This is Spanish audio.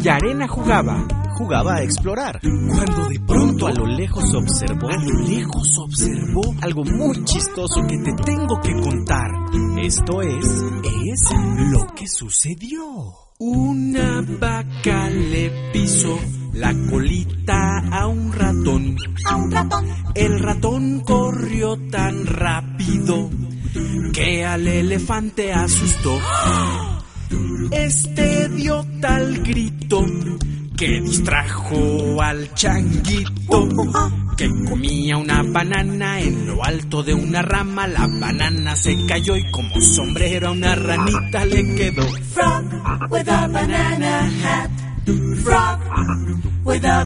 y arena jugaba. Jugaba a explorar. Cuando de pronto A lo lejos observó algo muy chistoso que te tengo que contar. Esto es Lo que sucedió. Una vaca le pisó la colita a un ratón. El ratón corrió tan rápido que al elefante asustó. Este dio tal grito que distrajo al changuito, que comía una banana en lo alto de una rama. La banana se cayó y como sombrero a una ranita le quedó. Frog with a banana hat. Frog with a